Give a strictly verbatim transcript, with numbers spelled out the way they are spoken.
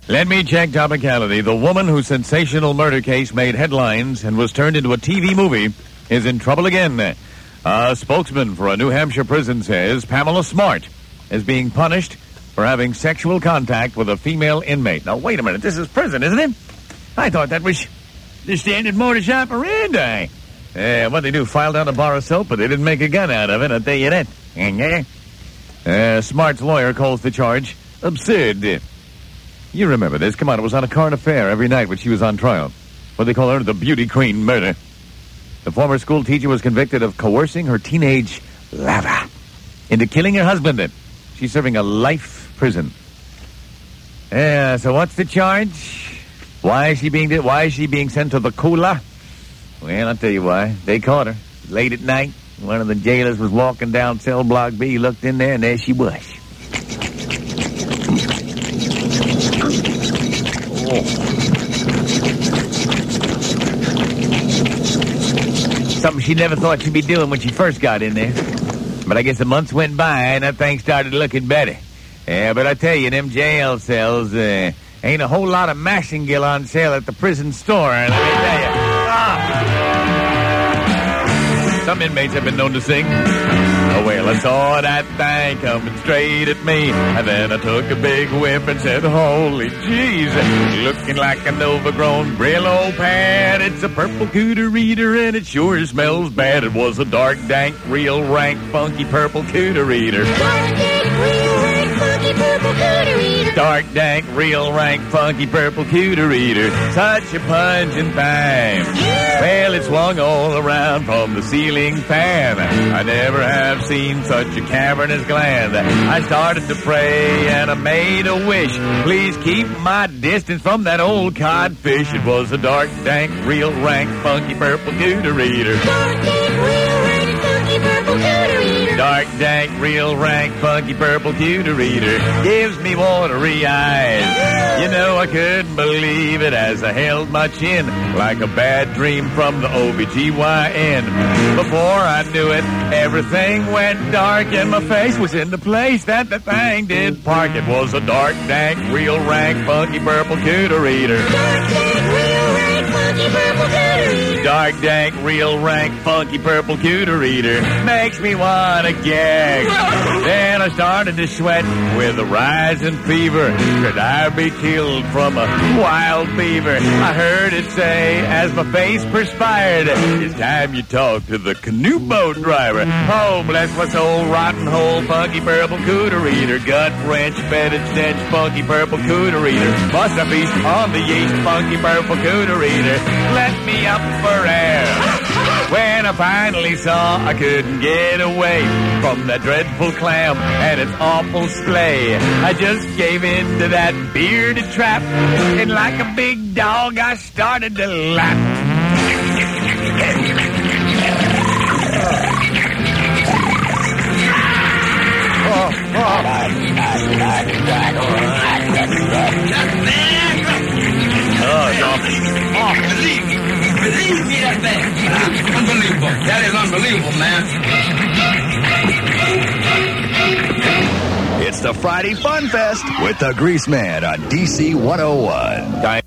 Let me check topicality. The woman whose sensational murder case made headlines and was turned into a T V movie is in trouble again. A spokesman for a New Hampshire prison says Pamela Smart is being punished for having sexual contact with a female inmate. Now, wait a minute. This is prison, isn't it? I thought that was the standard modus operandi. Yeah, what they do, file down a bar of soap, but they didn't make a gun out of it, I'll tell you that. Uh, Smart's lawyer calls the charge absurd. You remember this. Come on, it was on a current affair every night when she was on trial. What they call her, the Beauty Queen murder. The former school teacher was convicted of coercing her teenage lover into killing her husband. She's serving a life prison. Yeah, so what's the charge? Why is she being why is she being sent to the cooler? Well, I'll tell you why. They caught her late at night. One of the jailers was walking down cell block B. He looked in there, and there she was. Something she never thought she'd be doing when she first got in there. But I guess the months went by and that thing started looking better. Yeah, but I tell you, them jail cells, uh, ain't a whole lot of Mashingill on sale at the prison store, let me tell you. Ah. Some inmates have been known to sing. Oh, well, I saw that thing coming straight at me, and then I took a big whiff and said, holy jeez, looking like an overgrown Brillo pad. It's a purple cooter eater, and it sure smells bad. It was a dark, dank, real rank, funky purple cooter eater. Dark, dank, real rank, funky purple cooter eater. Dark, dank, real rank, funky purple cooter eater. Such a pungent thing. Well, it swung all around from the ceiling fan. I never have seen such a cavernous gland. I started to pray and I made a wish. Please keep my distance from that old codfish. It was a dark, dank, real rank, funky purple cooter eater. Dark, dank, real rank, funky purple cooter eater. Dark, dank, real rank, funky purple cooter eater. Gives me watery eyes. You know, I couldn't believe it as I held my chin like a bad dream from the O B G Y N. Before I knew it, everything went dark and my face was in the place that the thing did park. It was a dark, dank, real rank, funky purple cooter eater. Dark, dank, real rank, funky purple cooter eater. Dark, dank, real rank, funky purple cooter eater. Makes me wanna gag. Then I started to sweat with a rising fever. Could I be killed from a wild fever? I heard it say as my face perspired, it's time you talk to the canoe boat driver. Oh, bless my soul, rotten hole, funky purple cooter eater. Gut wrench, bedded stench, funky purple cooter eater. Bust a beast on the yeast, funky purple cooter eater. Let me up for air. When I finally saw I couldn't get away from that dreadful clam and its awful splay, I just gave in to that bearded trap, and like a big dog I started to lap. Oh, oh. Oh, oh, believe me. Believe me, that thing. Unbelievable. That is unbelievable, man. It's the Friday Fun Fest with the Grease Man on D C one oh one.